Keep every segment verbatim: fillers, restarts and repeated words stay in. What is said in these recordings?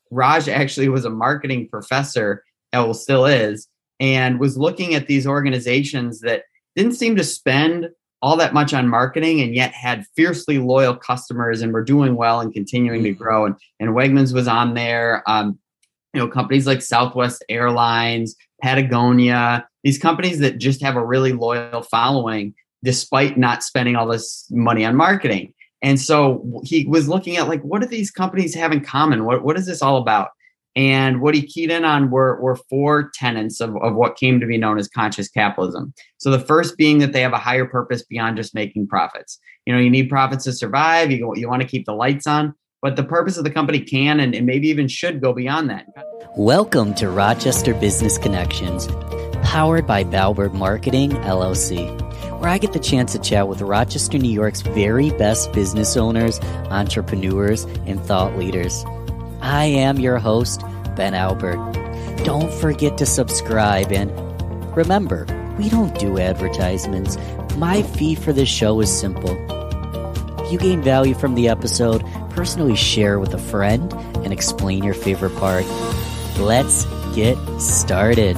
Raj actually was a marketing professor, and well, still is, and was looking at these organizations that didn't seem to spend all that much on marketing and yet had fiercely loyal customers and were doing well and continuing to grow. And, and Wegmans was on there. Um, you know, companies like Southwest Airlines, Patagonia, these companies that just have a really loyal following despite not spending all this money on marketing. And so he was looking at like, what do these companies have in common? What, what is this all about? And what he keyed in on were, were four tenets of, of what came to be known as conscious capitalism. So the first being that they have a higher purpose beyond just making profits. You know, you need profits to survive. You, you want to keep the lights on, but the purpose of the company can and, and maybe even should go beyond that. Welcome to Rochester Business Connections, powered by Balbert Marketing, L L C, where I get the chance to chat with Rochester, New York's very best business owners, entrepreneurs, and thought leaders. I am your host, Ben Albert. Don't forget to subscribe, and remember, we don't do advertisements. My fee for this show is simple. If you gain value from the episode, personally share with a friend and explain your favorite part. Let's get started.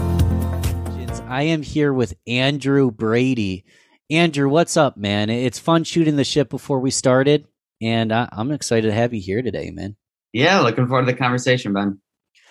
I am here with Andrew Brady. Andrew, what's up, man? It's fun shooting the shit before we started, and I- I'm excited to have you here today, man. Yeah, looking forward to the conversation, Ben.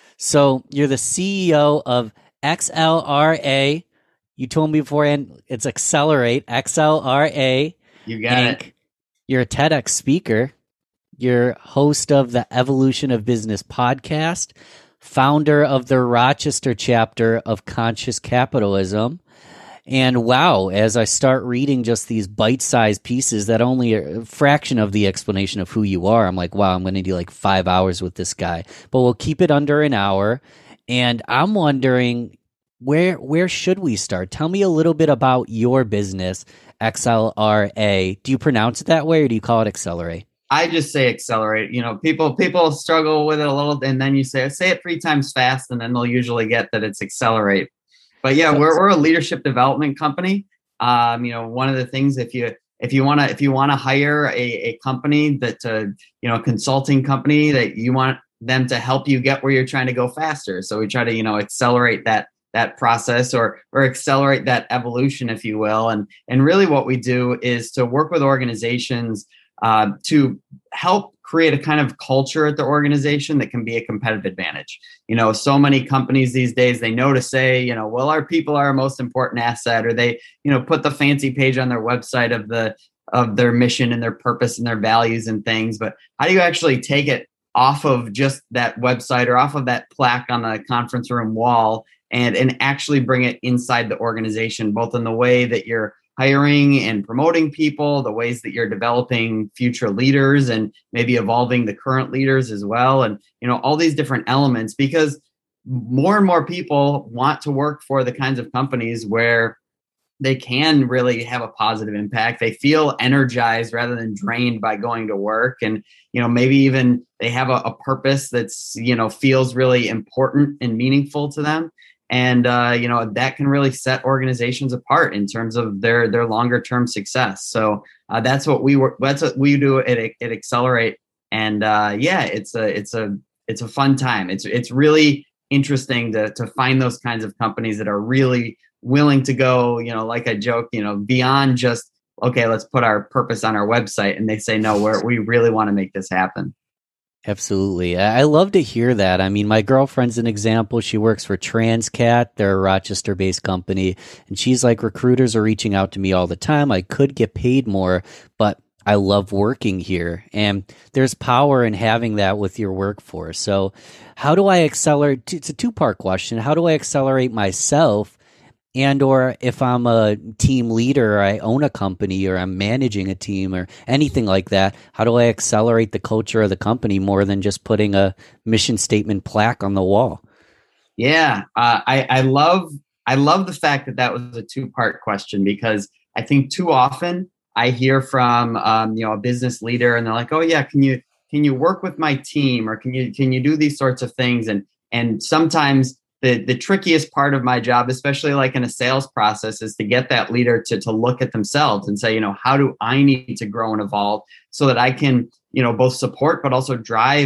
So you're the C E O of X L R A. You told me beforehand it's Accelerate, X L R A. You got Inc. it. You're a TEDx speaker. You're host of the Evolution of Business podcast, founder of the Rochester chapter of Conscious Capitalism. And wow, as I start reading just these bite-sized pieces that only a fraction of the explanation of who you are, I'm like, wow, I'm going to do like five hours with this guy. But we'll keep it under an hour. And I'm wondering, where where should we start? Tell me a little bit about your business, X L R A. Do you pronounce it that way, or do you call it Accelerate? I just say Accelerate. You know, people people struggle with it a little, and then you say say it three times fast, and then they'll usually get that it's Accelerate. But yeah, we're we're a leadership development company. Um, you know, one of the things if you if you want to if you want to hire a, a company that uh, you know a consulting company that you want them to help you get where you're trying to go faster. So we try to you know accelerate that that process or or accelerate that evolution, if you will. And and really what we do is to work with organizations uh, to help create a kind of culture at the organization that can be a competitive advantage. You know, so many companies these days, they know to say, you know, well, our people are our most important asset, or they, you know, put the fancy page on their website of the of their mission and their purpose and their values and things. But how do you actually take it off of just that website or off of that plaque on the conference room wall and, and actually bring it inside the organization, both in the way that you're hiring and promoting people, the ways that you're developing future leaders and maybe evolving the current leaders as well. And, you know, all these different elements, because more and more people want to work for the kinds of companies where they can really have a positive impact. They feel energized rather than drained by going to work. And, you know, maybe even they have a, a purpose that's, you know, feels really important and meaningful to them. And, uh, you know, that can really set organizations apart in terms of their their longer term success. So uh, that's what we work. That's what we do at, at Accelerate. And uh, yeah, it's a it's a it's a fun time. It's it's really interesting to to find those kinds of companies that are really willing to go, you know, like I joke, you know, beyond just, okay, let's put our purpose on our website. And they say, no, we're, we really want to make this happen. Absolutely. I love to hear that. I mean, my girlfriend's an example. She works for Transcat. They're a Rochester-based company. And she's like, recruiters are reaching out to me all the time. I could get paid more, but I love working here. And there's power in having that with your workforce. So how do I accelerate? It's a two-part question. How do I accelerate myself? And or if I'm a team leader, or I own a company, or I'm managing a team, or anything like that, how do I accelerate the culture of the company more than just putting a mission statement plaque on the wall? Yeah, uh, I, I love I love the fact that that was a two-part question, because I think too often I hear from um, you know a business leader, and they're like, "Oh yeah, can you can you work with my team, or can you can you do these sorts of things?" And and sometimes The the trickiest part of my job, especially like in a sales process, is to get that leader to to look at themselves and say, you know, how do I need to grow and evolve so that I can, you know, both support but also drive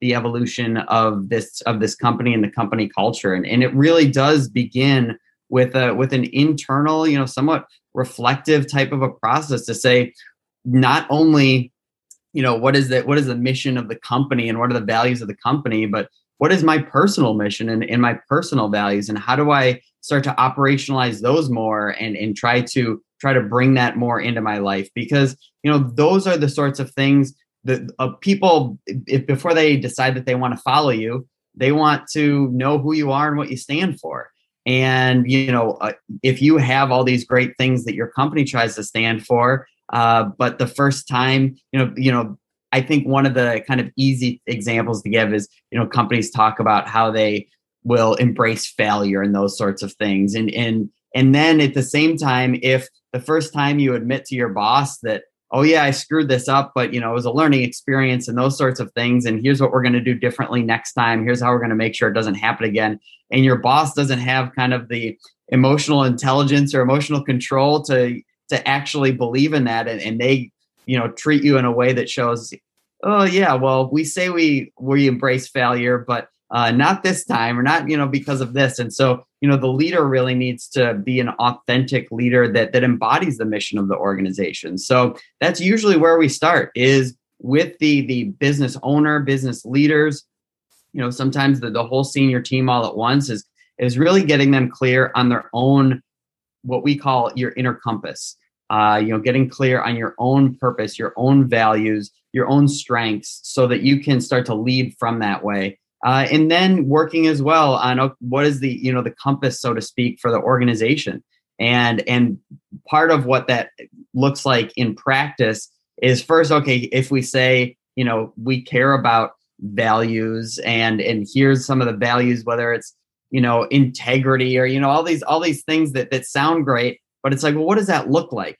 the evolution of this of this company and the company culture. And, and it really does begin with a with an internal, you know, somewhat reflective type of a process to say, not only, you know, what is that what is the mission of the company and what are the values of the company, but what is my personal mission and, and my personal values, and how do I start to operationalize those more and, and try to try to bring that more into my life? Because, you know, those are the sorts of things that uh, people, if before they decide that they want to follow you, they want to know who you are and what you stand for. And, you know, uh, if you have all these great things that your company tries to stand for, uh, but the first time, you know, you know, I think one of the kind of easy examples to give is, you know, companies talk about how they will embrace failure and those sorts of things. And, and, and then at the same time, if the first time you admit to your boss that, oh yeah, I screwed this up, but, you know, it was a learning experience and those sorts of things, and here's what we're going to do differently next time. Here's how we're going to make sure it doesn't happen again. And your boss doesn't have kind of the emotional intelligence or emotional control to, to actually believe in that. And, and they, you know, treat you in a way that shows, oh yeah, well, we say we we embrace failure, but uh, not this time, or not, you know, because of this. And so, you know, the leader really needs to be an authentic leader that that embodies the mission of the organization. So that's usually where we start, is with the the business owner, business leaders. You know, sometimes the, the whole senior team all at once is is really getting them clear on their own, what we call your inner compass. Uh, you know, getting clear on your own purpose, your own values, your own strengths, so that you can start to lead from that way. Uh, and then working as well on uh, what is the, you know, the compass, so to speak, for the organization. And, and part of what that looks like in practice is, first, okay, if we say, you know, we care about values, and, and here's some of the values, whether it's, you know, integrity, or, you know, all these, all these things that, that sound great, but it's like, well, what does that look like?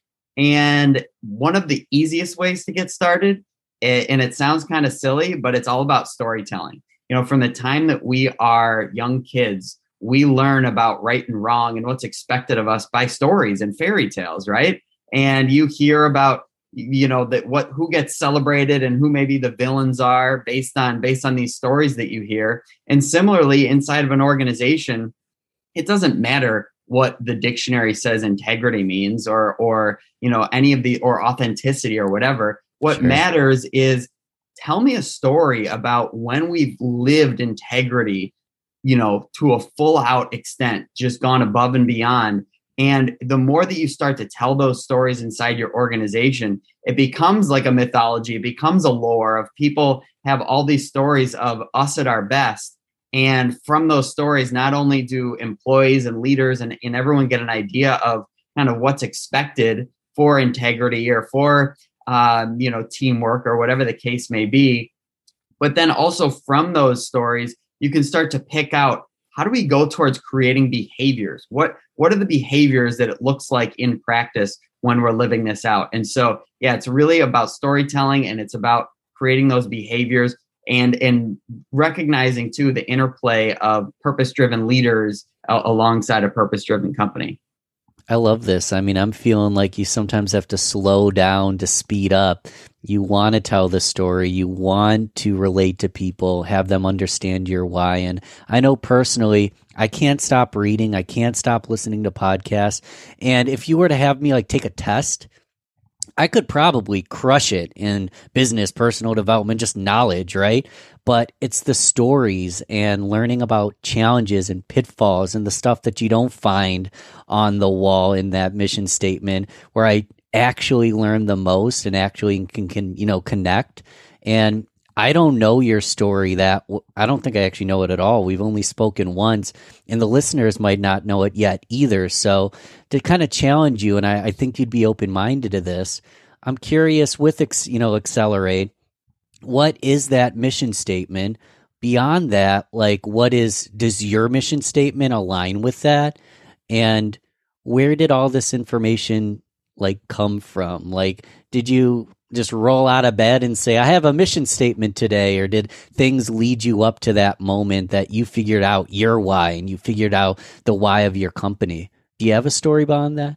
And one of the easiest ways to get started, and it sounds kind of silly, but it's all about storytelling. You know, from the time that we are young kids, we learn about right and wrong and what's expected of us by stories and fairy tales, right? And you hear about, you know, that what who gets celebrated and who maybe the villains are based on based on these stories that you hear. And similarly, inside of an organization, it doesn't matter what the dictionary says integrity means, or, or, you know, any of the, or authenticity or whatever. What sure. matters is, tell me a story about when we've lived integrity, you know, to a full out extent, just gone above and beyond. And the more that you start to tell those stories inside your organization, it becomes like a mythology. It becomes a lore of people have all these stories of us at our best. And from those stories, not only do employees and leaders and, and everyone get an idea of kind of what's expected for integrity or for, um, you know, teamwork or whatever the case may be, but then also from those stories, you can start to pick out, how do we go towards creating behaviors? What, what are the behaviors that it looks like in practice when we're living this out? And so, yeah, it's really about storytelling, and it's about creating those behaviors. And, and recognizing, too, the interplay of purpose-driven leaders uh, alongside a purpose-driven company. I love this. I mean, I'm feeling like you sometimes have to slow down to speed up. You want to tell the story. You want to relate to people, have them understand your why. And I know personally, I can't stop reading. I can't stop listening to podcasts. And if you were to have me like take a test, I could probably crush it in business, personal development, just knowledge, right? But it's the stories and learning about challenges and pitfalls and the stuff that you don't find on the wall in that mission statement, where I actually learn the most and actually can, can you know, connect. And I don't know your story that I don't think I actually know it at all. We've only spoken once, and the listeners might not know it yet either. So to kind of challenge you, and I, I think you'd be open-minded to this, I'm curious with, you know, Accelerate, what is that mission statement? Beyond that, like, what is, does your mission statement align with that? And where did all this information like come from? Like, did you just roll out of bed and say, I have a mission statement today? Or did things lead you up to that moment that you figured out your why and you figured out the why of your company? Do you have a story behind that?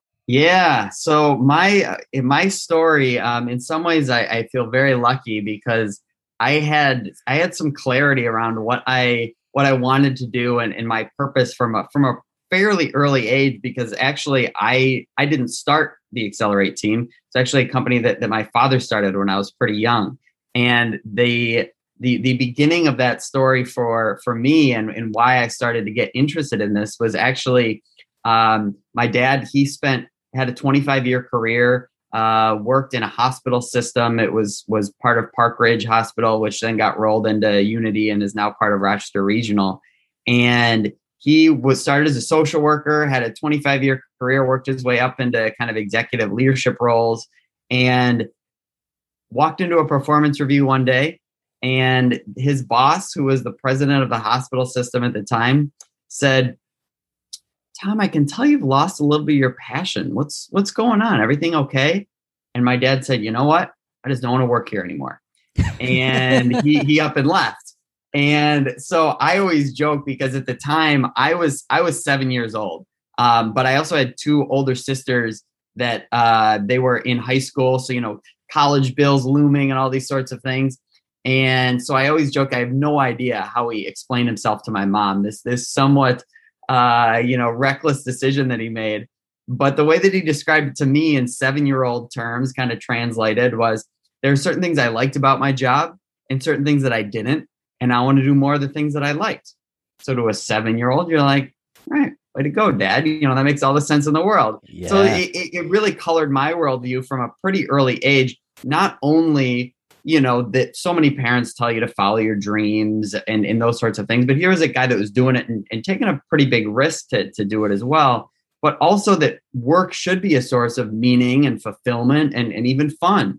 Yeah. So my, in my story, um, in some ways I, I feel very lucky, because I had I had some clarity around what I what I wanted to do and, and my purpose from a from a fairly early age, because actually I I didn't start the Accelerate team. It's actually a company that, that my father started when I was pretty young. And the the the beginning of that story for for me and, and why I started to get interested in this was actually um, my dad. He spent had a twenty-five year career. Uh, worked in a hospital system. It was was part of Park Ridge Hospital, which then got rolled into Unity and is now part of Rochester Regional. And he was started as a social worker, had a twenty-five year career, worked his way up into kind of executive leadership roles, and walked into a performance review one day. And his boss, who was the president of the hospital system at the time, said, "Tom, I can tell you've lost a little bit of your passion. What's what's going on? Everything okay?" And my dad said, "You know what? I just don't want to work here anymore." And he he up and left. And so I always joke, because at the time I was I was seven years old, um, but I also had two older sisters that uh, they were in high school. So, you know, college bills looming and all these sorts of things. And so I always joke, I have no idea how he explained himself to my mom. This this somewhat Uh, you know, reckless decision that he made. But the way that he described it to me in seven-year-old terms, kind of translated, was there are certain things I liked about my job and certain things that I didn't. And I want to do more of the things that I liked. So to a seven-year-old, you're like, all right, way to go, Dad. You know, that makes all the sense in the world. Yeah. So it, it really colored my worldview from a pretty early age. Not only, you know, that so many parents tell you to follow your dreams and, and those sorts of things, but here was a guy that was doing it and, and taking a pretty big risk to, to do it as well. But also that work should be a source of meaning and fulfillment and, and even fun.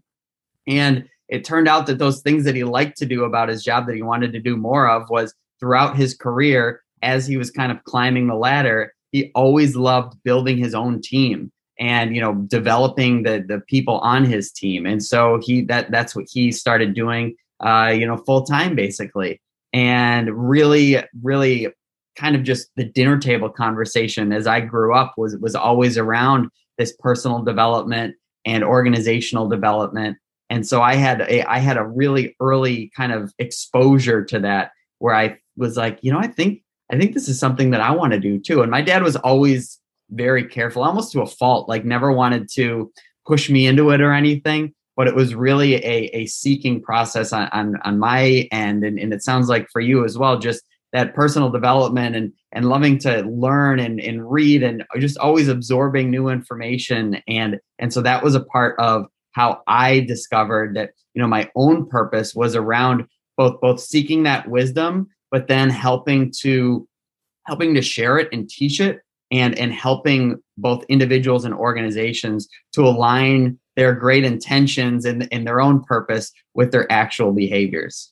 And it turned out that those things that he liked to do about his job that he wanted to do more of was throughout his career, as he was kind of climbing the ladder, he always loved building his own team and, you know, developing the the people on his team. And so he that that's what he started doing, uh, you know, full time basically. And really, really kind of just the dinner table conversation as I grew up was was always around this personal development and organizational development. And so I had a I had a really early kind of exposure to that, where I was like, you know, I think I think this is something that I want to do too. And my dad was always very careful, almost to a fault, like never wanted to push me into it or anything. But it was really a, a seeking process on, on, on my end. And, and it sounds like for you as well, just that personal development and, and loving to learn and, and read and just always absorbing new information. And, and so that was a part of how I discovered that, you know, my own purpose was around both, both seeking that wisdom, but then helping to, helping to share it and teach it and, and helping both individuals and organizations to align their great intentions and, and their own purpose with their actual behaviors.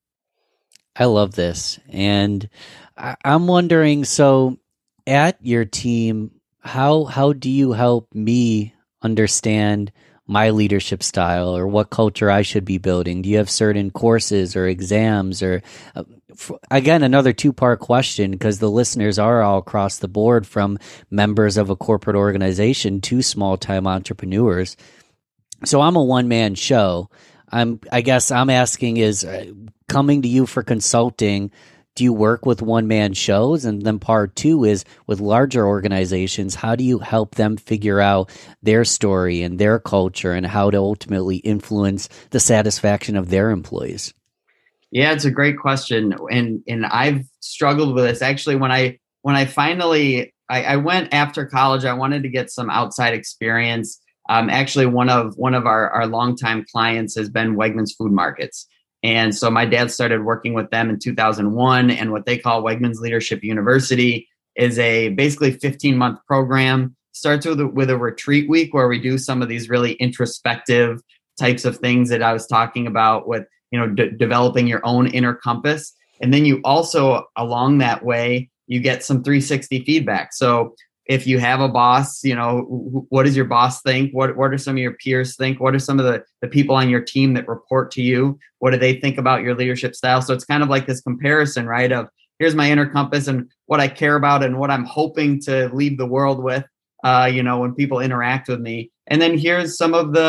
I love this. And I, I'm wondering, so at your team, how how do you help me understand my leadership style or what culture I should be building? Do you have certain courses or exams or uh, f- again, another two-part question, because the listeners are all across the board, from members of a corporate organization to small-time entrepreneurs. So I'm a one-man show. I'm, I guess I'm asking is uh, coming to you for consulting, do you work with one-man shows? And then part two is with larger organizations, how do you help them figure out their story and their culture and how to ultimately influence the satisfaction of their employees? Yeah, it's a great question. And and I've struggled with this. Actually, when I when I finally, I, I went after college, I wanted to get some outside experience. Um, actually, one of one of our, our longtime clients has been Wegmans Food Markets. And so my dad started working with them in two thousand one, and what they call Wegmans Leadership University is a basically fifteen month program. Starts with a, with a retreat week where we do some of these really introspective types of things that I was talking about with, you know, de- developing your own inner compass. And then you also, along that way, you get some three sixty feedback. So if you have a boss, you know, what does your boss think? What what do some of your peers think? What are some of the, the people on your team that report to you? What do they think about your leadership style? So it's kind of like this comparison, right? Of here's my inner compass and what I care about and what I'm hoping to leave the world with, uh, you know, when people interact with me. And then here's some of the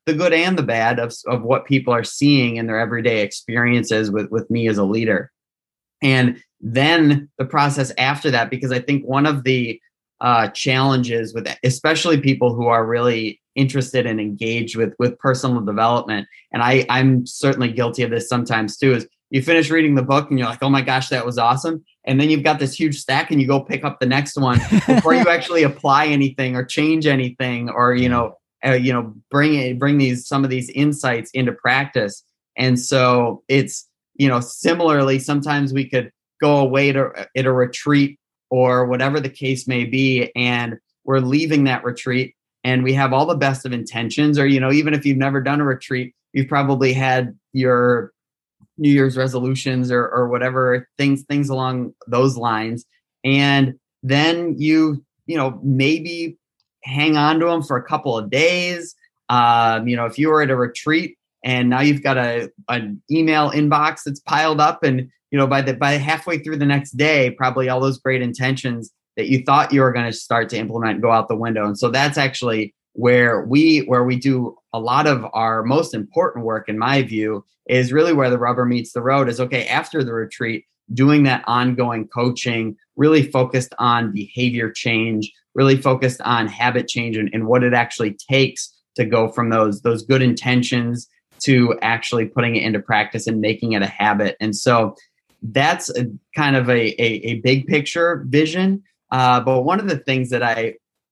the good and the bad of, of what people are seeing in their everyday experiences with, with me as a leader. And then the process after that, because I think one of the uh, challenges with especially people who are really interested and engaged with, with personal development, and I, I'm certainly guilty of this sometimes too, is you finish reading the book and you're like, oh my gosh, that was awesome. And then you've got this huge stack and you go pick up the next one before you actually apply anything or change anything, or, you know, uh, you know, bring it, bring these, some of these insights into practice. And so it's, you know, similarly, sometimes we could go away to at a retreat or whatever the case may be, and we're leaving that retreat and we have all the best of intentions, or, you know, even if you've never done a retreat, you've probably had your New Year's resolutions or, or whatever things, things along those lines. And then you, you know, maybe hang on to them for a couple of days. Um, you know, if you were at a retreat and now you've got a, an email inbox that's piled up, and, you know, by the, by halfway through the next day, probably all those great intentions that you thought you were going to start to implement go out the window. And so that's actually where we, where we do a lot of our most important work, in my view, is really where the rubber meets the road. Is okay, after the retreat, doing that ongoing coaching, really focused on behavior change, really focused on habit change, and, and what it actually takes to go from those, those good intentions to actually putting it into practice and making it a habit. And so that's a, kind of a, a, a big picture vision. Uh, but one of the things that I,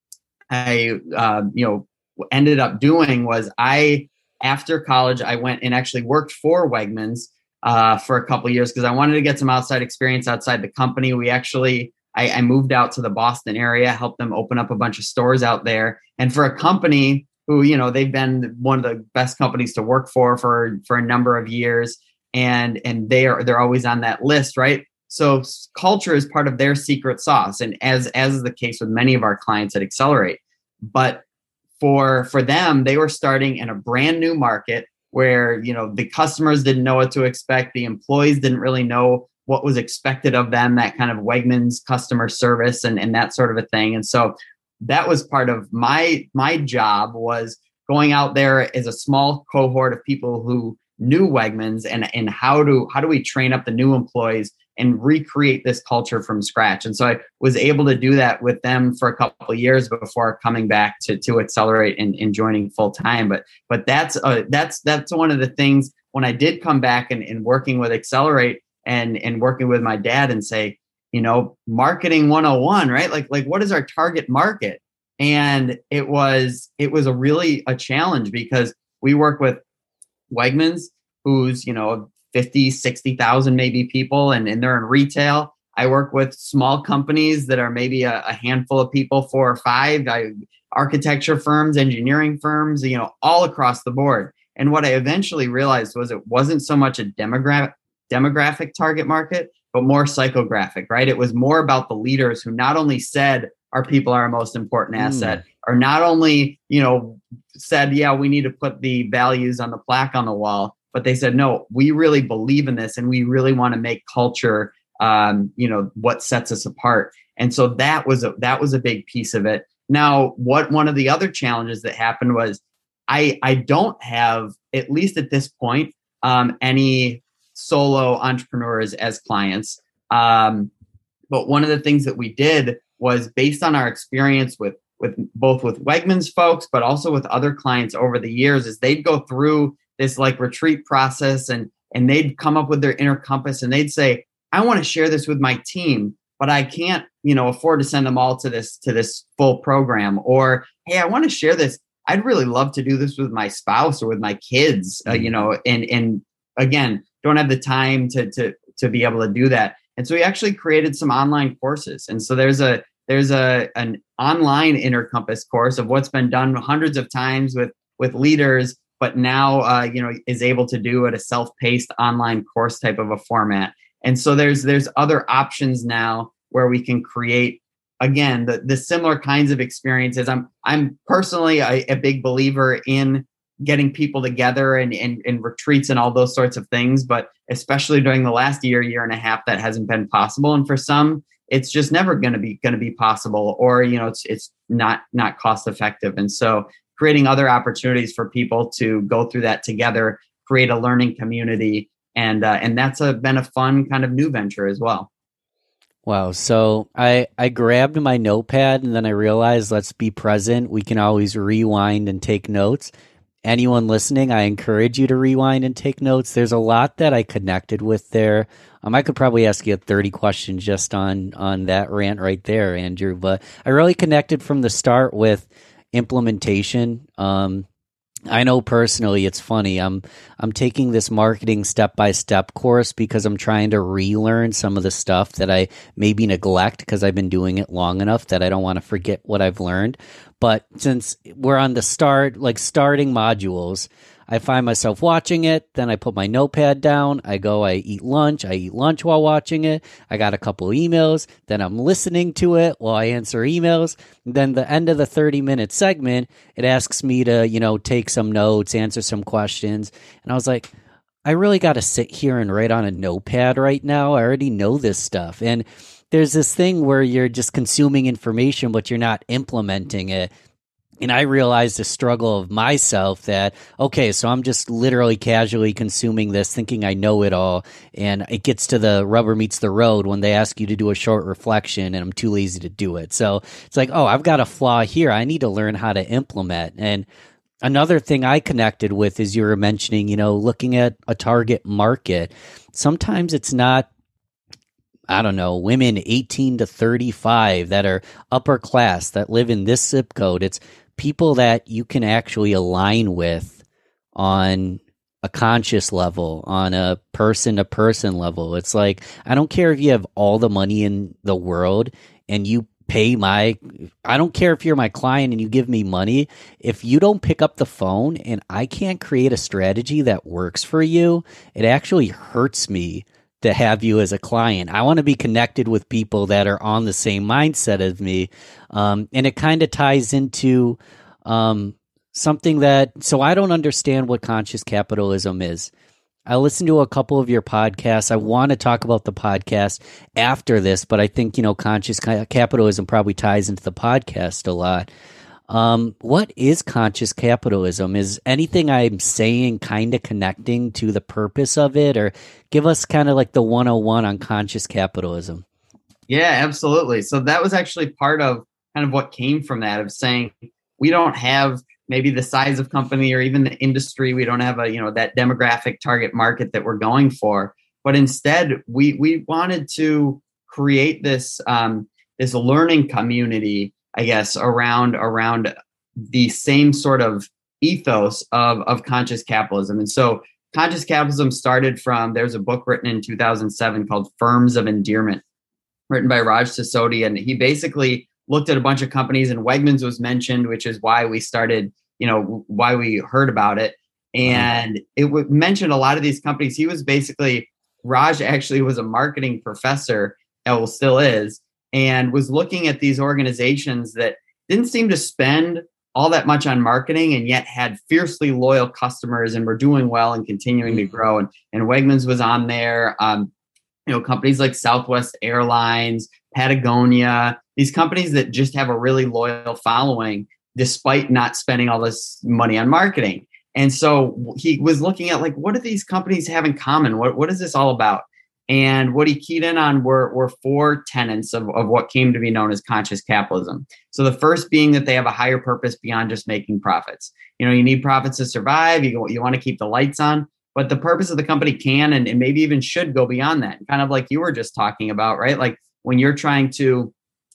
I uh, you know, ended up doing was I, after college, I went and actually worked for Wegmans uh, for a couple of years because I wanted to get some outside experience outside the company. We actually, I, I moved out to the Boston area, helped them open up a bunch of stores out there. And for a company who, you know, they've been one of the best companies to work for for, for a number of years. And, and they are, they're always on that list, right? So culture is part of their secret sauce. And as, as is the case with many of our clients at Accelerate. But for, for them, they were starting in a brand new market where, you know, the customers didn't know what to expect. The employees didn't really know what was expected of them, that kind of Wegmans customer service and, and that sort of a thing. And so that was part of my, my job, was going out there as a small cohort of people who knew Wegmans and, and how do, how do we train up the new employees and recreate this culture from scratch. And so I was able to do that with them for a couple of years before coming back to, to Accelerate and, and joining full time. But, but that's, uh, that's, that's one of the things when I did come back and, and working with Accelerate and, and working with my dad and say, you know, marketing one oh one, right? Like, like what is our target market? And it was, it was a really a challenge because we work with Wegmans, who's, you know, fifty, sixty thousand maybe people, and, and they're in retail. I work with small companies that are maybe a, a handful of people, four or five, I, architecture firms, engineering firms, you know, all across the board. And what I eventually realized was it wasn't so much a demographic demographic target market, but more psychographic, right? It was more about the leaders who not only said our people are our most important asset, mm. or not only, you know, said, yeah, we need to put the values on the plaque on the wall, but they said, no, we really believe in this and we really want to make culture, um, you know, what sets us apart. And so that was a, that was a big piece of it. Now, what one of the other challenges that happened was I, I don't have, at least at this point, um, any solo entrepreneurs as clients. Um, but one of the things that we did was based on our experience with, with both with Wegmans folks, but also with other clients over the years, is they'd go through this like retreat process and, and they'd come up with their inner compass and they'd say, I want to share this with my team, but I can't, you know, afford to send them all to this, to this full program. Or, hey, I want to share this. I'd really love to do this with my spouse or with my kids, uh, you know, and, and again, don't have the time to, to, to be able to do that. And so we actually created some online courses. And so there's a, there's a, an online Inner Compass course of what's been done hundreds of times with, with leaders, but now, uh, you know, is able to do at a self-paced online course type of a format. And so there's, there's other options now where we can create, again, the, the similar kinds of experiences. I'm, I'm personally a, a big believer in getting people together and, and, and retreats and all those sorts of things. But especially during the last year, year and a half, that hasn't been possible. And for some, it's just never going to be going to be possible, or, you know, it's, it's not, not cost effective. And so creating other opportunities for people to go through that together, create a learning community. And uh, and that's a, been a fun kind of new venture as well. Wow. So I, I grabbed my notepad and then I realized, let's be present. We can always rewind and take notes. Anyone listening, I encourage you to rewind and take notes. There's a lot that I connected with there. Um, I could probably ask you thirty questions just on, on that rant right there, Andrew, but I really connected from the start with implementation. Um, I know personally, it's funny. I'm I'm taking this marketing step-by-step course because I'm trying to relearn some of the stuff that I maybe neglect because I've been doing it long enough that I don't want to forget what I've learned. But since we're on the start, like starting modules, I find myself watching it, then I put my notepad down, I go, I eat lunch, I eat lunch while watching it, I got a couple emails, then I'm listening to it while I answer emails, then the end of the thirty-minute segment, it asks me to, you know, take some notes, answer some questions, and I was like, I really got to sit here and write on a notepad right now, I already know this stuff, and there's this thing where you're just consuming information, but you're not implementing it. And I realized the struggle of myself that, okay, so I'm just literally casually consuming this, thinking I know it all. And it gets to the rubber meets the road when they ask you to do a short reflection and I'm too lazy to do it. So it's like, oh, I've got a flaw here. I need to learn how to implement. And another thing I connected with is you were mentioning, you know, looking at a target market. Sometimes it's not, I don't know, women eighteen to thirty-five that are upper class that live in this zip code. It's people that you can actually align with on a conscious level, on a person to person level. It's like, I don't care if you have all the money in the world and you pay my, I don't care if you're my client and you give me money. If you don't pick up the phone and I can't create a strategy that works for you, it actually hurts me to have you as a client. I want to be connected with people that are on the same mindset as me. Um, and it kind of ties into um, something that, so I don't understand what conscious capitalism is. I listened to a couple of your podcasts. I want to talk about the podcast after this, but I think, you know, conscious capitalism probably ties into the podcast a lot. Um, what is conscious capitalism? Is anything I'm saying kind of connecting to the purpose of it, or give us kind of like the one oh one on conscious capitalism? Yeah, absolutely. So that was actually part of kind of what came from that, of saying we don't have maybe the size of company or even the industry. We don't have a, you know, that demographic target market that we're going for, but instead we, we wanted to create this, um, this learning community, I guess, around around the same sort of ethos of, of conscious capitalism. And so conscious capitalism started from, there's a book written in two thousand seven called Firms of Endearment, written by Raj Sisodia. And he basically looked at a bunch of companies, and Wegmans was mentioned, which is why we started, you know, why we heard about it. And it would mention a lot of these companies. He was basically, Raj actually was a marketing professor, well, still is, and was looking at these organizations that didn't seem to spend all that much on marketing and yet had fiercely loyal customers and were doing well and continuing to grow. And, and Wegmans was on there. Um, you know, companies like Southwest Airlines, Patagonia, these companies that just have a really loyal following despite not spending all this money on marketing. And so he was looking at, like, what do these companies have in common? What, what is this all about? And what he keyed in on were, were four tenets of, of what came to be known as conscious capitalism. So the first being that they have a higher purpose beyond just making profits. You know, you need profits to survive. You, you want to keep the lights on, but the purpose of the company can and, and maybe even should go beyond that. Kind of like you were just talking about, right? Like when you're trying to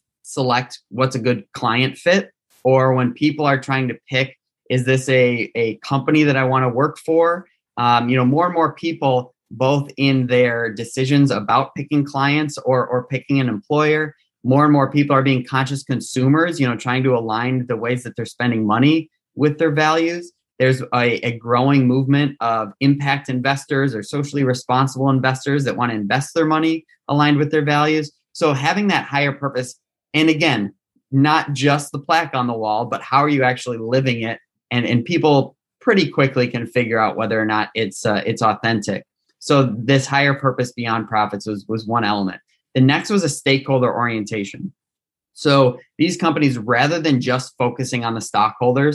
select what's a good client fit, or when people are trying to pick, is this a, a company that I want to work for? Um, you know, more and more people, both in their decisions about picking clients or or picking an employer, more and more people are being conscious consumers, you know, trying to align the ways that they're spending money with their values. There's a, a growing movement of impact investors or socially responsible investors that want to invest their money aligned with their values. So having that higher purpose, and again, not just the plaque on the wall, but how are you actually living it? And, and people pretty quickly can figure out whether or not it's uh, it's authentic. So this higher purpose beyond profits was, was one element. The next was a stakeholder orientation. So these companies, rather than just focusing on the stockholders,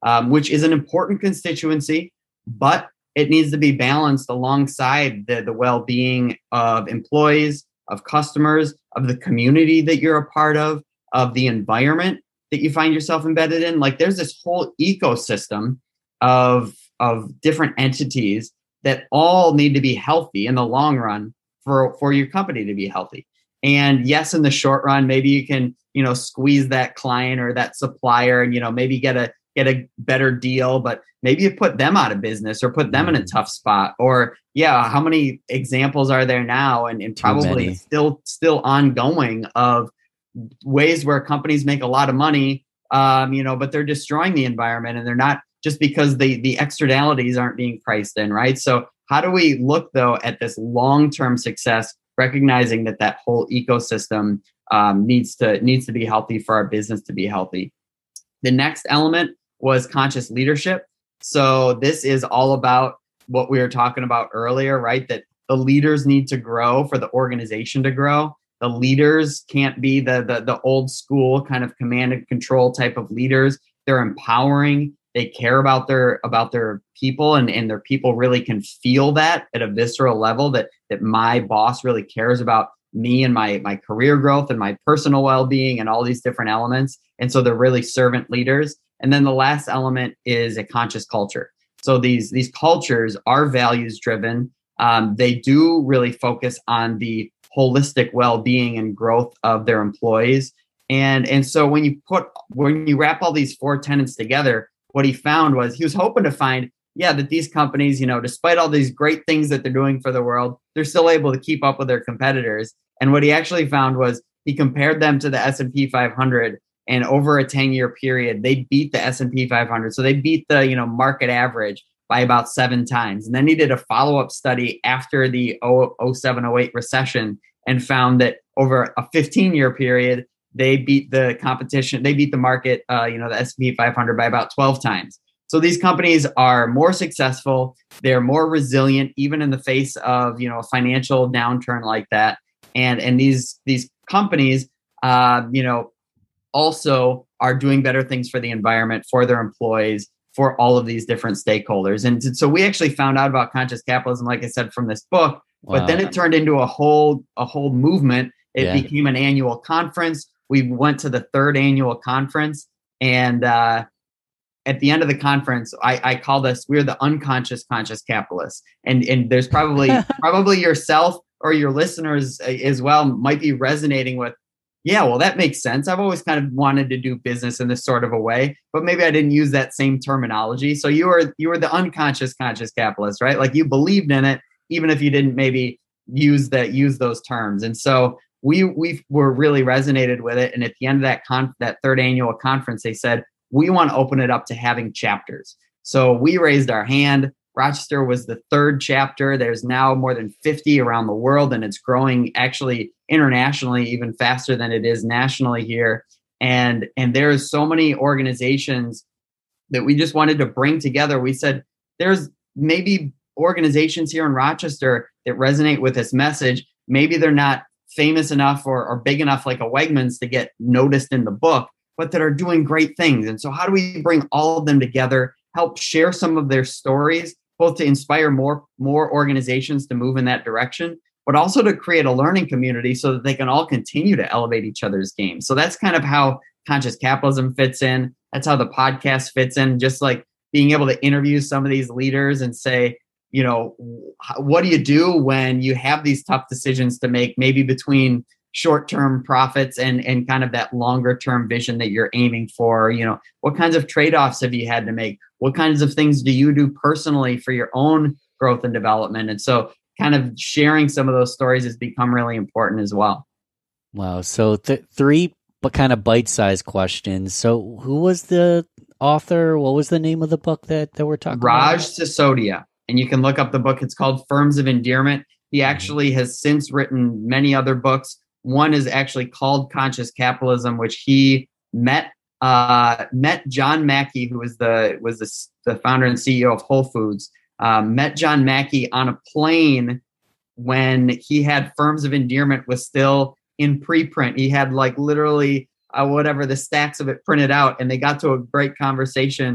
um, which is an important constituency, but it needs to be balanced alongside the, the well-being of employees, of customers, of the community that you're a part of, of the environment that you find yourself embedded in. Like there's this whole ecosystem of, of different entities that all need to be healthy in the long run for, for your company to be healthy. And yes, in the short run, maybe you can, you know, squeeze that client or that supplier and, you know, maybe get a, get a better deal, but maybe you put them out of business or put them in a tough spot. Or yeah, how many examples are there now? And, and probably still, still ongoing of ways where companies make a lot of money, um, you know, but they're destroying the environment, and they're not, just because the, the externalities aren't being priced in, right? So how do we look though at this long-term success, recognizing that that whole ecosystem um, needs to needs to be healthy for our business to be healthy? The next element was conscious leadership. So this is all about what we were talking about earlier, right? That the leaders need to grow for the organization to grow. The leaders can't be the the, the old school kind of command and control type of leaders. They're empowering. They care about their about their people, and, and their people really can feel that at a visceral level, that that my boss really cares about me and my my career growth and my personal well-being and all these different elements. And so they're really servant leaders. And then the last element is a conscious culture. So these these cultures are values driven. Um, they do really focus on the holistic well-being and growth of their employees. And and so when you put when you wrap all these four tenets together, what he found was he was hoping to find, yeah, that these companies, you know, despite all these great things that they're doing for the world, they're still able to keep up with their competitors. And what he actually found was he compared them to the S and P five hundred, and over a ten-year period, they beat the S and P five hundred. So they beat the, you know, market average by about seven times. And then he did a follow-up study after the oh seven oh eight recession and found that over a fifteen-year period, they beat the competition. They beat the market, uh, you know, the S and P five hundred by about twelve times. So these companies are more successful. They're more resilient, even in the face of, you know, a financial downturn like that. And and these these companies, uh, you know, also are doing better things for the environment, for their employees, for all of these different stakeholders. And so we actually found out about conscious capitalism, like I said, from this book. Wow. But then it turned into a whole a whole movement. It yeah. became an annual conference. We went to the third annual conference, and uh, at the end of the conference, I, I call this, we're the unconscious conscious capitalists. And and there's probably probably yourself or your listeners as well might be resonating with, yeah, well, that makes sense. I've always kind of wanted to do business in this sort of a way, but maybe I didn't use that same terminology. So you were you were the unconscious conscious capitalist, right? Like you believed in it, even if you didn't maybe use that use those terms. And so we we were really resonated with it. And at the end of that con- that third annual conference, they said, we want to open it up to having chapters. So we raised our hand. Rochester was the third chapter. There's now more than fifty around the world, and it's growing actually internationally even faster than it is nationally here. And and there's so many organizations that we just wanted to bring together. We said, there's maybe organizations here in Rochester that resonate with this message. Maybe they're not famous enough or, or big enough like a Wegmans to get noticed in the book, but that are doing great things. And so how do we bring all of them together, help share some of their stories, both to inspire more, more organizations to move in that direction, but also to create a learning community so that they can all continue to elevate each other's game. So that's kind of how conscious capitalism fits in. That's how the podcast fits in, just like being able to interview some of these leaders and say, you know, what do you do when you have these tough decisions to make, maybe between short-term profits and, and kind of that longer-term vision that you're aiming for? You know, what kinds of trade-offs have you had to make? What kinds of things do you do personally for your own growth and development? And so kind of sharing some of those stories has become really important as well. Wow. So th- three but kind of bite-sized questions. So who was the author? What was the name of the book that, that we're talking Raj about? Raj Sisodia. And you can look up the book. It's called Firms of Endearment. He actually has since written many other books. One is actually called Conscious Capitalism, which he met uh, met John Mackey, who was the was the, the founder and C E O of Whole Foods. Um, met John Mackey on a plane when he had Firms of Endearment was still in preprint. He had like literally uh, whatever the stacks of it printed out, and they got to a great conversation.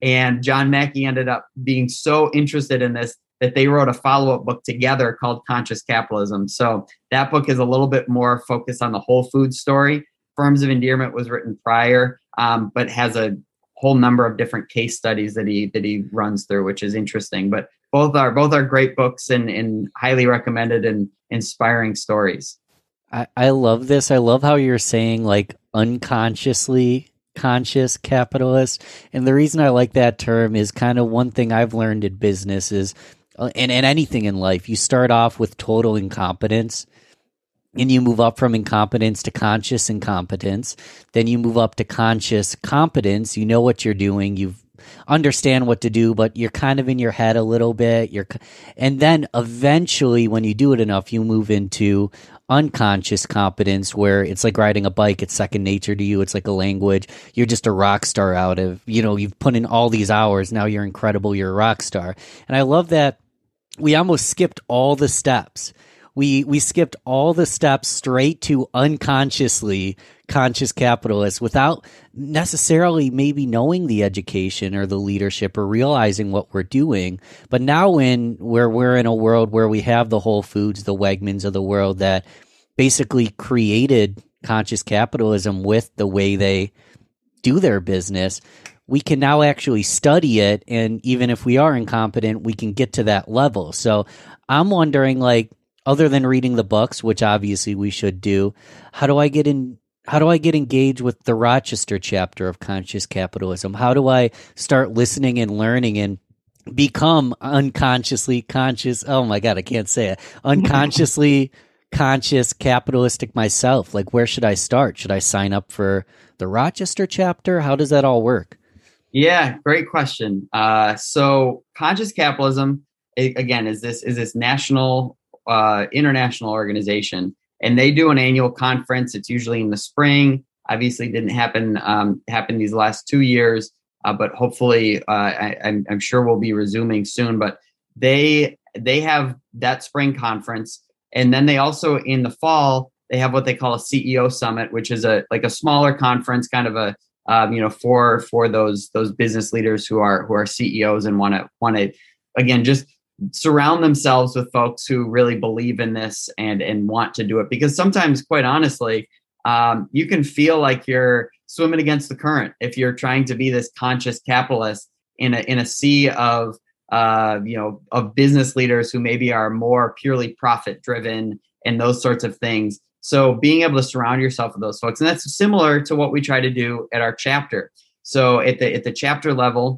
And John Mackey ended up being so interested in this that they wrote a follow-up book together called Conscious Capitalism. So that book is a little bit more focused on the Whole Foods story. Firms of Endearment was written prior, um, but has a whole number of different case studies that he that he runs through, which is interesting. But both are both are great books and, and highly recommended and inspiring stories. I, I love this. I love how you're saying like unconsciously conscious capitalist. And the reason I like that term is kind of one thing I've learned in business is, and, and anything in life, you start off with total incompetence and you move up from incompetence to conscious incompetence. Then you move up to conscious competence. You know what you're doing. You understand what to do, but you're kind of in your head a little bit. You're, and then eventually when you do it enough, you move into unconscious competence where it's like riding a bike. It's second nature to you. It's like a language. You're just a rock star out of, you know, you've put in all these hours. Now you're incredible. You're a rock star. And I love that we almost skipped all the steps. We we skipped all the steps straight to unconsciously conscious capitalists without necessarily maybe knowing the education or the leadership or realizing what we're doing. But now in where we're in a world where we have the Whole Foods, the Wegmans of the world that basically created conscious capitalism with the way they do their business, we can now actually study it. And even if we are incompetent, we can get to that level. So I'm wondering, like, other than reading the books, which obviously we should do, how do I get in? How do I get engaged with the Rochester chapter of Conscious Capitalism? How do I start listening and learning and become unconsciously conscious? Oh my God, I can't say it. Unconsciously conscious capitalistic myself. Like, where should I start? Should I sign up for the Rochester chapter? How does that all work? Yeah, great question. Uh, so Conscious Capitalism, again, is this is this national Uh, international organization, and they do an annual conference. It's usually in the spring. Obviously, didn't happen um, happen these last two years, uh, but hopefully, uh, I, I'm, I'm sure we'll be resuming soon. But they they have that spring conference, and then they also in the fall they have what they call a C E O summit, which is a like a smaller conference, kind of a um, you know for for those those business leaders who are who are C E Os and want to want to again just surround themselves with folks who really believe in this and and want to do it, because sometimes, quite honestly, um, you can feel like you're swimming against the current if you're trying to be this conscious capitalist in a in a sea of uh, you know of business leaders who maybe are more purely profit driven and those sorts of things. So being able to surround yourself with those folks, and that's similar to what we try to do at our chapter. So at the at the chapter level,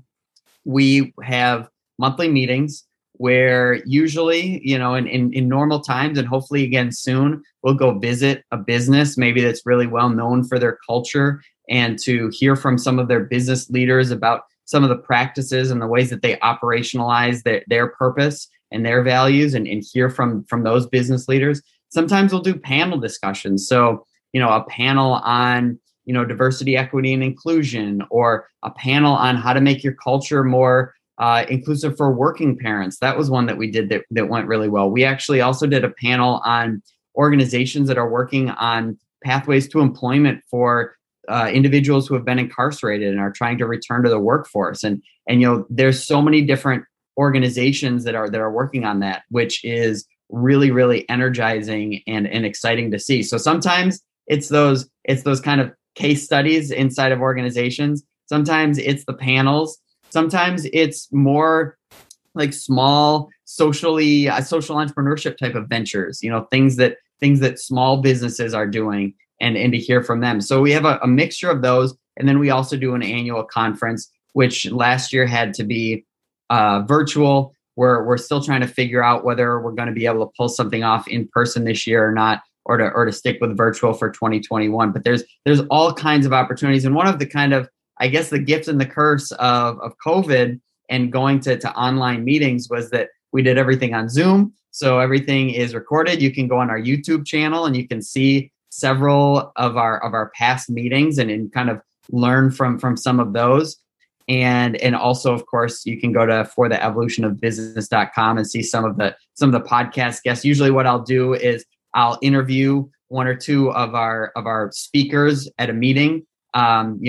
we have monthly meetings where usually, you know, in, in, in normal times, and hopefully again soon, we'll go visit a business maybe that's really well known for their culture, and to hear from some of their business leaders about some of the practices and the ways that they operationalize their, their purpose and their values, and, and hear from, from those business leaders. Sometimes we'll do panel discussions. So, you know, a panel on, you know, diversity, equity, and inclusion, or a panel on how to make your culture more Uh, inclusive for working parents. That was one that we did that, that went really well. We actually also did a panel on organizations that are working on pathways to employment for uh, individuals who have been incarcerated and are trying to return to the workforce. And and you know, there's so many different organizations that are that are working on that, which is really really energizing and and exciting to see. So sometimes it's those it's those kind of case studies inside of organizations. Sometimes it's the panels. Sometimes it's more like small socially uh, social entrepreneurship type of ventures, you know, things that things that small businesses are doing, and, and to hear from them. So we have a, a mixture of those. And then we also do an annual conference, which last year had to be uh, virtual. We're, we're still trying to figure out whether we're going to be able to pull something off in person this year or not, or to or to stick with virtual for twenty twenty-one. But there's there's all kinds of opportunities. And one of the kind of I guess the gift and the curse of, of COVID and going to, to online meetings was that we did everything on Zoom. So everything is recorded. You can go on our YouTube channel and you can see several of our of our past meetings and, and kind of learn from, from some of those. And and also, of course, you can go to for the evolution of business dot com and see some of the some of the podcast guests. Usually what I'll do is I'll interview one or two of our of our speakers at a meeting. Um, you know,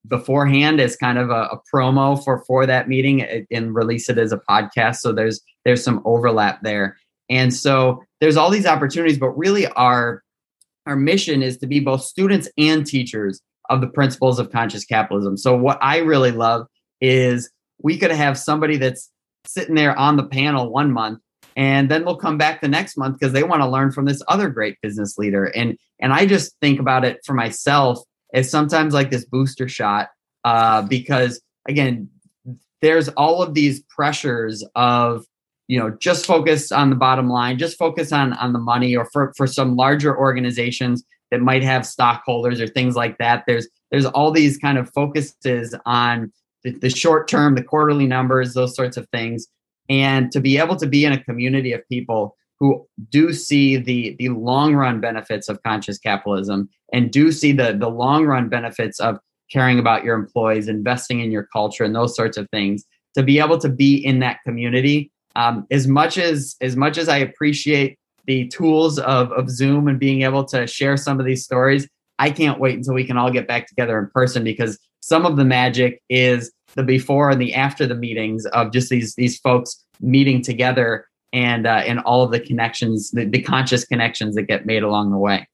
beforehand as kind of a, a promo for for that meeting and, and release it as a podcast. So there's there's some overlap there. And so there's all these opportunities, but really our our mission is to be both students and teachers of the principles of conscious capitalism. So what I really love is we could have somebody that's sitting there on the panel one month, and then they'll come back the next month because they want to learn from this other great business leader. And and I just think about it for myself as sometimes like this booster shot, uh, because again, there's all of these pressures of, you know, just focus on the bottom line, just focus on, on the money, or for, for some larger organizations that might have stockholders or things like that. There's, there's all these kind of focuses on the, the short term, the quarterly numbers, those sorts of things. And to be able to be in a community of people who do see the, the long run benefits of conscious capitalism and do see the, the long run benefits of caring about your employees, investing in your culture and those sorts of things, to be able to be in that community. Um, as much as as much as I appreciate the tools of, of Zoom and being able to share some of these stories, I can't wait until we can all get back together in person, because some of the magic is the before and the after the meetings of just these these folks meeting together and uh, and all of the connections, the, the conscious connections that get made along the way.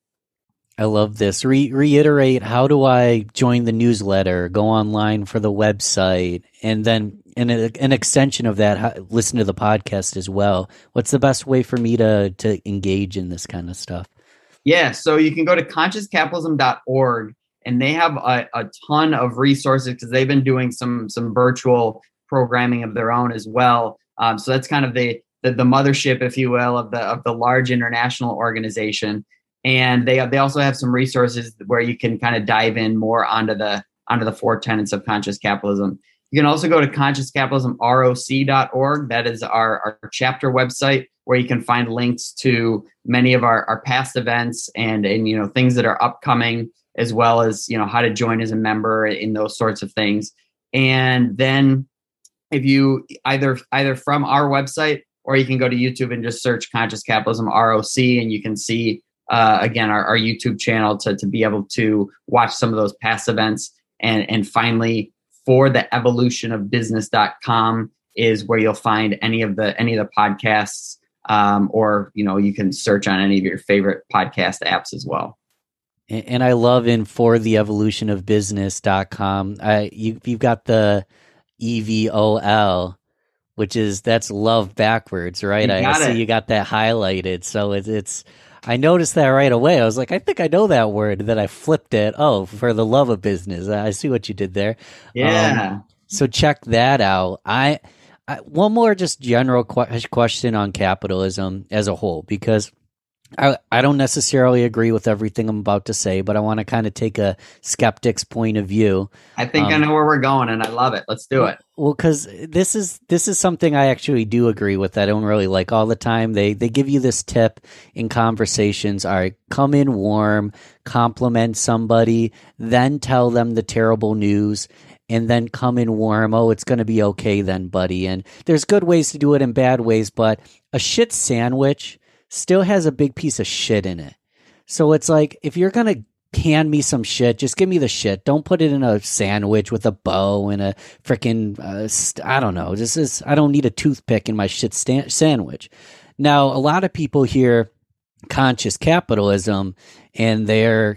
I love this. Re- reiterate, how do I join the newsletter, go online for the website, and then in a, an extension of that, how, listen to the podcast as well. What's the best way for me to to engage in this kind of stuff? Yeah, so you can go to conscious capitalism dot org, and they have a, a ton of resources because they've been doing some some virtual programming of their own as well. Um, so that's kind of the, the the mothership, if you will, of the of the large international organization. And they they also have some resources where you can kind of dive in more onto the onto the four tenets of conscious capitalism. You can also go to conscious capitalism roc dot org. That is our, our chapter website, where you can find links to many of our, our past events and, and you know things that are upcoming, as well as you know how to join as a member in those sorts of things. And then if you either either from our website, or you can go to YouTube and just search Conscious Capitalism roc, and you can see Uh, again, our, our YouTube channel to, to be able to watch some of those past events. And, and finally, for the evolution of business dot com is where you'll find any of the any of the podcasts, um, or you know you can search on any of your favorite podcast apps as well. And, and I love in for the evolution of business dot com. I you you've got the E V O L, which is that's love backwards, right? I, I see you got that highlighted, so it's it's. I noticed that right away. I was like, I think I know that word. Then I flipped it. Oh, for the love of business. I see what you did there. Yeah. Um, so check that out. I, I one more just general qu- question on capitalism as a whole, because I, I don't necessarily agree with everything I'm about to say, but I want to kind of take a skeptic's point of view. I think um, I know where we're going, and I love it. Let's do it. Well, because this is this is something I actually do agree with. I don't really like all the time. They they give you this tip in conversations. All right, come in warm, compliment somebody, then tell them the terrible news, and then come in warm. Oh, it's going to be okay then, buddy. And there's good ways to do it and bad ways, but a shit sandwich still has a big piece of shit in it. So it's like, if you're going to hand me some shit, just give me the shit. Don't put it in a sandwich with a bow and a freaking, uh, st- I don't know. This is, I don't need a toothpick in my shit sta- sandwich. Now, a lot of people hear conscious capitalism and they're,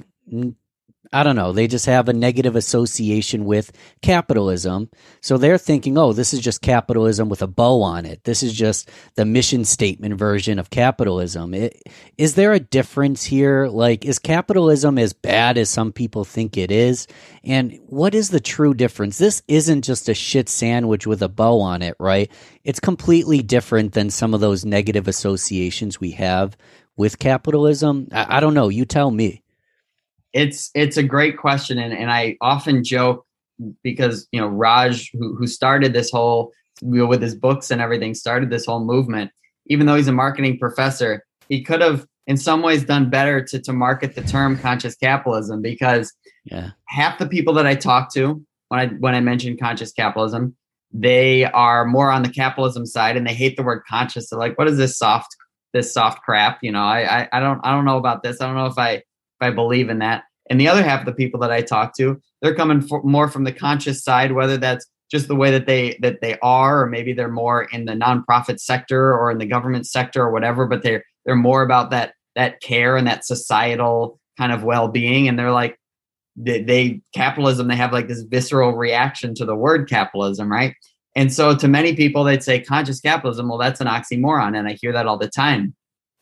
I don't know, they just have a negative association with capitalism. So they're thinking, oh, this is just capitalism with a bow on it. This is just the mission statement version of capitalism. It, is there a difference here? Like, is capitalism as bad as some people think it is? And what is the true difference? This isn't just a shit sandwich with a bow on it, right? It's completely different than some of those negative associations we have with capitalism. I, I don't know. You tell me. It's it's a great question, and, and I often joke because you know Raj, who who started this whole, you know, with his books and everything, started this whole movement. Even though he's a marketing professor, he could have in some ways done better to to market the term conscious capitalism, because yeah. half the people that I talk to when I when I mention conscious capitalism, they are more on the capitalism side and they hate the word conscious. They're like, what is this soft this soft crap? You know, I I, I don't I don't know about this. I don't know if I I believe in that. And the other half of the people that I talk to, they're coming for, more from the conscious side, whether that's just the way that they that they are, or maybe they're more in the nonprofit sector or in the government sector or whatever, but they're they're more about that that care and that societal kind of well-being. And they're like, they, they capitalism, they have like this visceral reaction to the word capitalism, right? And so to many people, they'd say conscious capitalism, well, that's an oxymoron. And I hear that all the time.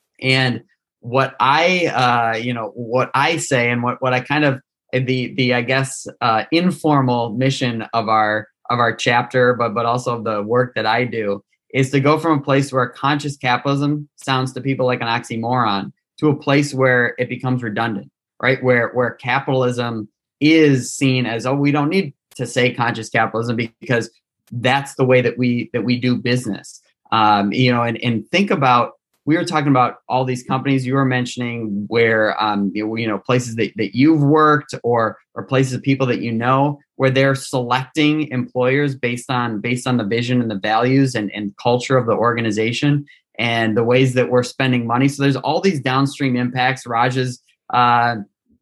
And what I, uh, you know, what I say and what, what I kind of, the, the, I guess, uh, informal mission of our, of our chapter, but, but also of the work that I do is to go from a place where conscious capitalism sounds to people like an oxymoron to a place where it becomes redundant, right? Where, where capitalism is seen as, oh, we don't need to say conscious capitalism because that's the way that we that we do business. Um, you know, and, and think about, we were talking about all these companies you were mentioning where, um, you know, you know places that, that you've worked or or places of people that you know where they're selecting employers based on based on the vision and the values and, and culture of the organization and the ways that we're spending money. So there's all these downstream impacts. Raj's uh,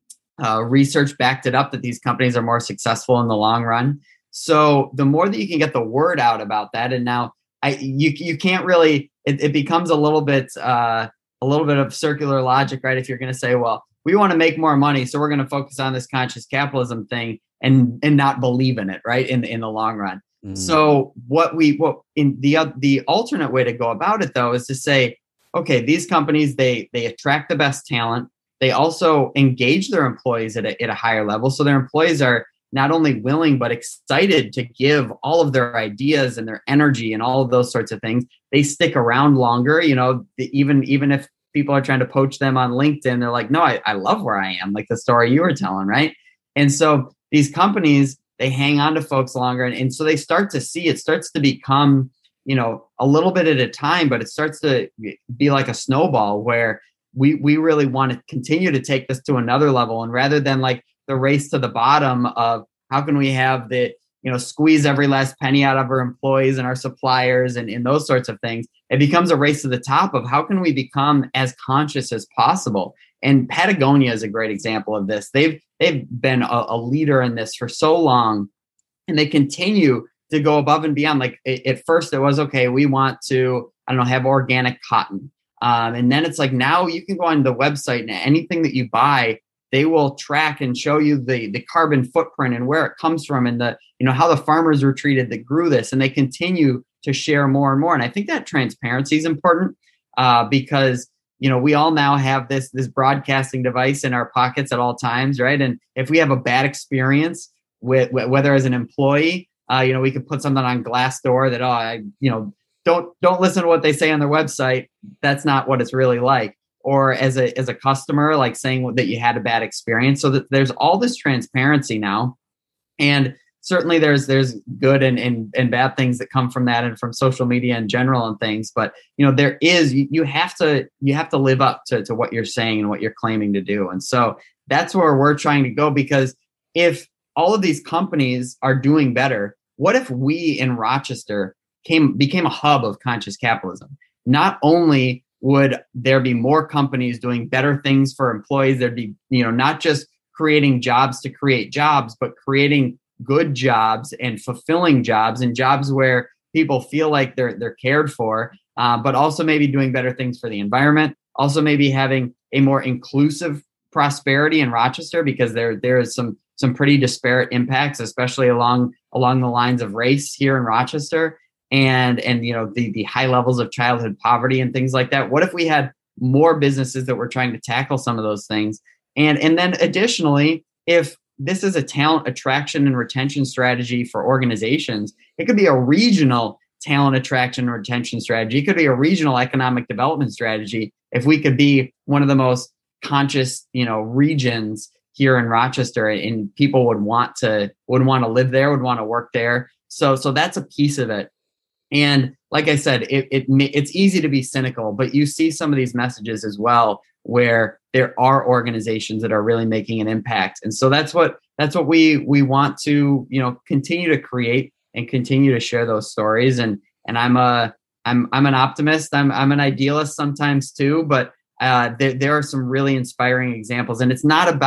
uh, research backed it up that these companies are more successful in the long run. So the more that you can get the word out about that, and now I you you can't really it, it becomes a little bit uh, a little bit of circular logic, right? If you're going to say, well, we want to make more money, so we're going to focus on this conscious capitalism thing and and not believe in it, right? In in the long run. Mm. So what we what in the uh, the alternate way to go about it though is to say, okay, these companies they they attract the best talent. They also engage their employees at a, at a higher level, so their employees are not only willing, but excited to give all of their ideas and their energy and all of those sorts of things. They stick around longer, you know, even, even if people are trying to poach them on LinkedIn, they're like, no, I, I love where I am, like the story you were telling, right? And so these companies, they hang on to folks longer. And, and so they start to see, it starts to become, you know, a little bit at a time, but it starts to be like a snowball where we, we really want to continue to take this to another level. And rather than like, the race to the bottom of how can we have the, you know, squeeze every last penny out of our employees and our suppliers and, and those sorts of things. It becomes a race to the top of how can we become as conscious as possible. And Patagonia is a great example of this. They've, they've been a, a leader in this for so long, and they continue to go above and beyond. Like it, at first it was, okay, we want to, I don't know, have organic cotton. Um, and then it's like, now you can go on the website and anything that you buy, they will track and show you the, the carbon footprint and where it comes from and the, you know, how the farmers were treated that grew this. And they continue to share more and more. And I think that transparency is important uh, because, you know, we all now have this, this broadcasting device in our pockets at all times, right? And if we have a bad experience with, whether as an employee, uh, you know, we could put something on Glassdoor that, oh, I, you know, don't, don't listen to what they say on their website. That's not what it's really like. Or as a as a customer, like saying that you had a bad experience. So that there's all this transparency now. And certainly there's there's good and, and, and bad things that come from that and from social media in general and things. But you know, there is you, you have to you have to live up to, to what you're saying and what you're claiming to do. And so that's where we're trying to go, because if all of these companies are doing better, what if we in Rochester came became a hub of conscious capitalism? Not only would there be more companies doing better things for employees, there'd be, you know, not just creating jobs to create jobs, but creating good jobs and fulfilling jobs and jobs where people feel like they're they're cared for, uh, but also maybe doing better things for the environment. Also maybe having a more inclusive prosperity in Rochester, because there there is some some pretty disparate impacts, especially along along the lines of race here in Rochester. And, and, you know, the, the high levels of childhood poverty and things like that. What if we had more businesses that were trying to tackle some of those things? And, and then additionally, if this is a talent attraction and retention strategy for organizations, it could be a regional talent attraction and retention strategy. It could be a regional economic development strategy. If we could be one of the most conscious, you know, regions here in Rochester, and people would want to, would want to live there, would want to work there. So, so that's a piece of it. And like I said, it, it it's easy to be cynical, but you see some of these messages as well, where there are organizations that are really making an impact. And so that's what that's what we we want to, you know, continue to create and continue to share those stories. And and I'm a I'm I'm an optimist. I'm I'm an idealist sometimes too, but uh, there there are some really inspiring examples. And it's not about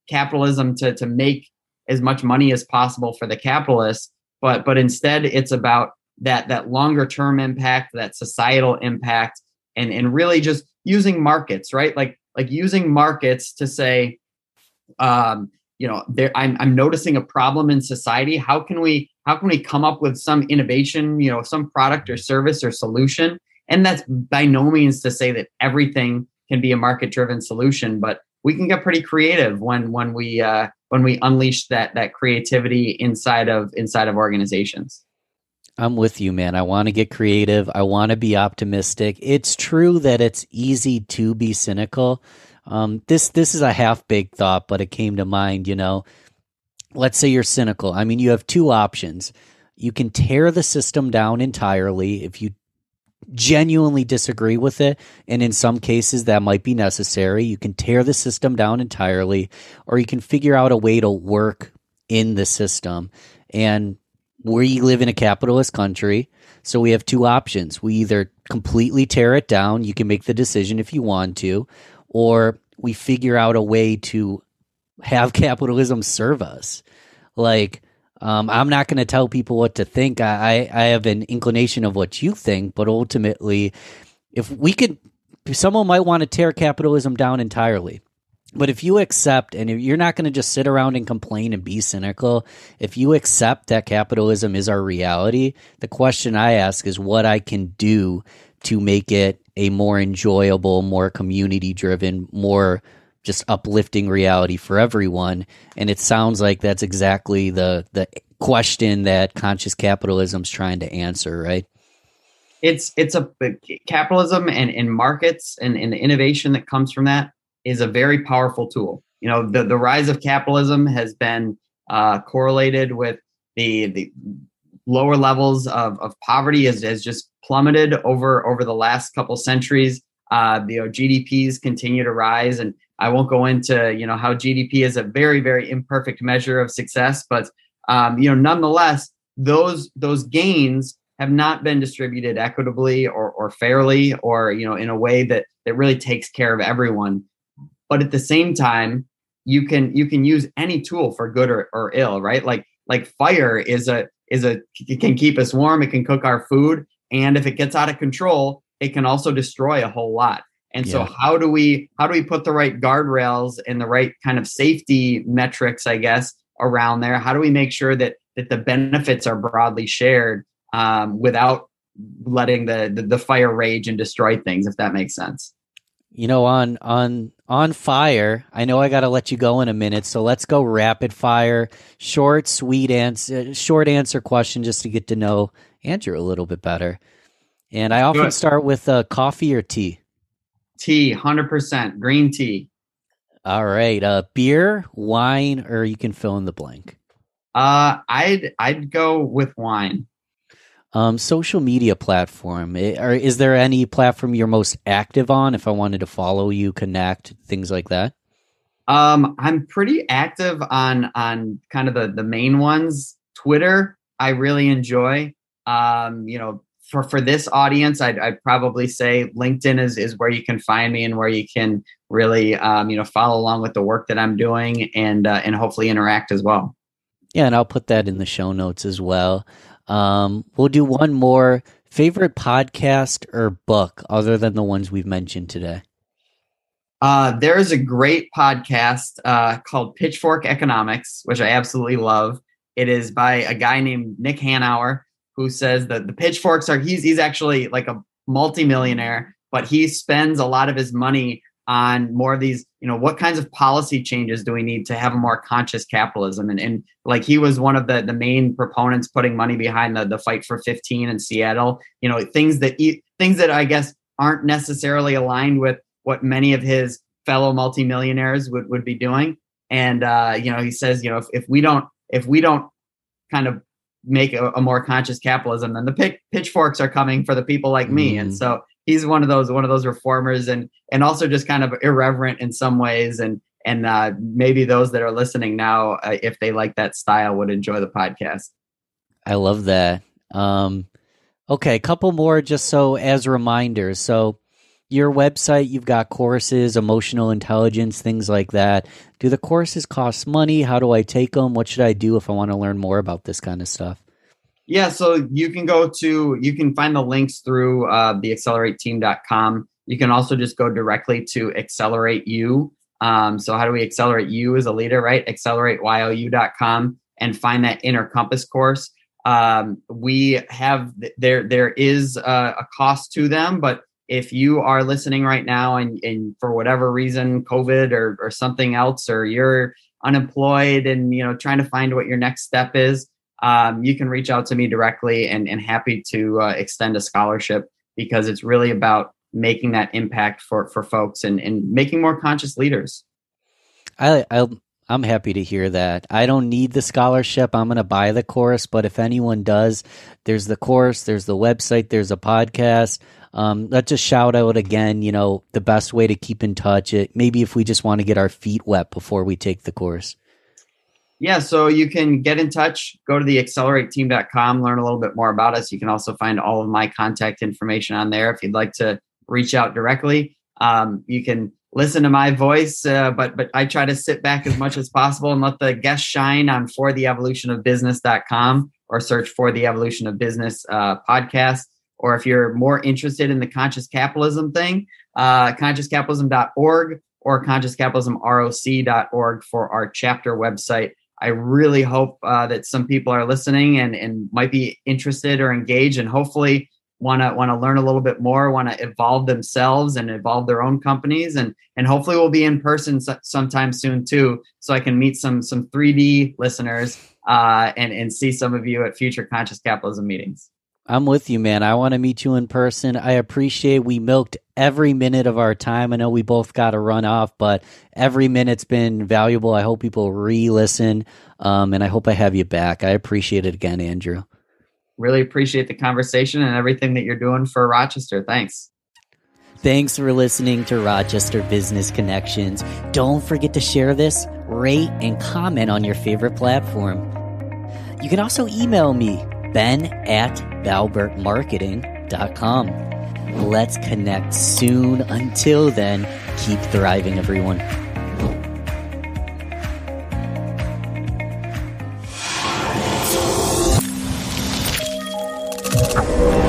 capitalism to to make as much money as possible for the capitalists, but but instead it's about that that longer term impact, that societal impact, and and really just using markets, right? Like like using markets to say, um, you know, there I'm I'm noticing a problem in society. How can we how can we come up with some innovation, you know, some product or service or solution? And that's by no means to say that everything can be a market driven solution, but we can get pretty creative when when we uh, when we unleash that that creativity inside of inside of organizations. I'm with you, man. I want to get creative. I want to be optimistic. It's true that it's easy to be cynical. Um, this this is a half-baked thought, but it came to mind, you know. Let's say you're cynical. I mean, you have two options. You can tear the system down entirely if you genuinely disagree with it, and in some cases that might be necessary. You can tear the system down entirely, or you can figure out a way to work in the system. And we live in a capitalist country, so we have two options. We either completely tear it down, you can make the decision if you want to, or we figure out a way to have capitalism serve us. Like, um, I'm not going to tell people what to think. I, I have an inclination of what you think, but ultimately, if we could, someone might want to tear capitalism down entirely. But if you accept, and if you're not going to just sit around and complain and be cynical, if you accept that capitalism is our reality, the question I ask is what I can do to make it a more enjoyable, more community-driven, more just uplifting reality for everyone. And it sounds like that's exactly the the question that conscious capitalism is trying to answer, right? It's it's a capitalism and, and markets and, and the innovation that comes from that is a very powerful tool. You know, the, the rise of capitalism has been uh, correlated with the the lower levels of, of poverty has, has just plummeted over over the last couple centuries. Uh, you know, G D Ps continue to rise, and I won't go into you know how G D P is a very very imperfect measure of success, but um, you know nonetheless those those gains have not been distributed equitably or or fairly or you know in a way that that really takes care of everyone. But at the same time, you can you can use any tool for good or, or ill, right? Like like fire is a is a it can keep us warm, it can cook our food, and if it gets out of control, it can also destroy a whole lot. And yeah. So how do we how do we put the right guardrails and the right kind of safety metrics, I guess, around there? How do we make sure that that the benefits are broadly shared um, without letting the, the the fire rage and destroy things, if that makes sense? You know, on on on fire, I know I got to let you go in a minute, so let's go rapid fire, short, sweet answer, short answer question, just to get to know Andrew a little bit better. And I often start with uh, coffee or tea. Tea, one hundred percent green tea. All right, uh, beer, wine, or you can fill in the blank. Uh, I'd I'd go with wine. Um, social media platform, or is there any platform you're most active on? If I wanted to follow you, connect, things like that. Um, I'm pretty active on on kind of the the main ones. Twitter, I really enjoy. Um, you know, for for this audience, I'd I'd probably say LinkedIn is is where you can find me and where you can really um, you know follow along with the work that I'm doing and uh, and hopefully interact as well. Yeah, and I'll put that in the show notes as well. Um, we'll do one more. Favorite podcast or book other than the ones we've mentioned today? Uh, there is a great podcast uh, called Pitchfork Economics, which I absolutely love. It is by a guy named Nick Hanauer, who says that the pitchforks are, he's, he's actually like a multimillionaire, but he spends a lot of his money on more of these, you know, what kinds of policy changes do we need to have a more conscious capitalism? And, and like he was one of the, the main proponents putting money behind the, the fight for fifteen in Seattle, you know, things that, things that I guess aren't necessarily aligned with what many of his fellow multimillionaires would, would be doing. And, uh, you know, he says, you know, if, if we don't, if we don't kind of make a, a more conscious capitalism, then the pick, pitchforks are coming for the people like me. Mm. And so he's one of those one of those reformers, and and also just kind of irreverent in some ways, and and uh, maybe those that are listening now, uh, if they like that style, would enjoy the podcast. I love that. Um, okay, a couple more just so as reminders. So your website, you've got courses, emotional intelligence, things like that. Do the courses cost money? How do I take them? What should I do if I want to learn more about this kind of stuff? Yeah, so you can go to, you can find the links through uh, the accelerate team dot com. You can also just go directly to Accelerate You. Um, so how do we accelerate you as a leader, right? accelerate y o u dot com and find that Inner Compass course. Um, we have, there, there is a, a cost to them, but if you are listening right now and, and for whatever reason, COVID or, or something else, or you're unemployed and, you know, trying to find what your next step is, um, you can reach out to me directly and, and happy to uh, extend a scholarship, because it's really about making that impact for, for folks and, and making more conscious leaders. I, I, I'm happy to hear that. I don't need the scholarship. I'm going to buy the course, but if anyone does, there's the course, there's the website, there's a podcast. Um, let's just shout out again, you know, the best way to keep in touch. It maybe if we just want to get our feet wet before we take the course. Yeah, so you can get in touch, go to the accelerate team dot com, learn a little bit more about us. You can also find all of my contact information on there if you'd like to reach out directly. Um, you can listen to my voice, uh, but but I try to sit back as much as possible and let the guests shine on for the evolution of business dot com, or search For the Evolution of Business uh, podcast. Or if you're more interested in the conscious capitalism thing, uh, conscious capitalism dot org or conscious capitalism roc dot org for our chapter website. I really hope uh, that some people are listening and, and might be interested or engaged, and hopefully want to want to learn a little bit more, want to evolve themselves and evolve their own companies, and and hopefully we'll be in person so, sometime soon too, so I can meet some some three D listeners uh, and and see some of you at future Conscious Capitalism meetings. I'm with you, man. I want to meet you in person. I appreciate we milked every minute of our time. I know we both got to run off, but every minute's been valuable. I hope people re-listen, um, and I hope I have you back. I appreciate it again, Andrew. Really appreciate the conversation and everything that you're doing for Rochester. Thanks. Thanks for listening to Rochester Business Connections. Don't forget to share this, rate, and comment on your favorite platform. You can also email me, Ben at Valbert Marketing dot com. Let's connect soon. Until then, keep thriving, everyone. You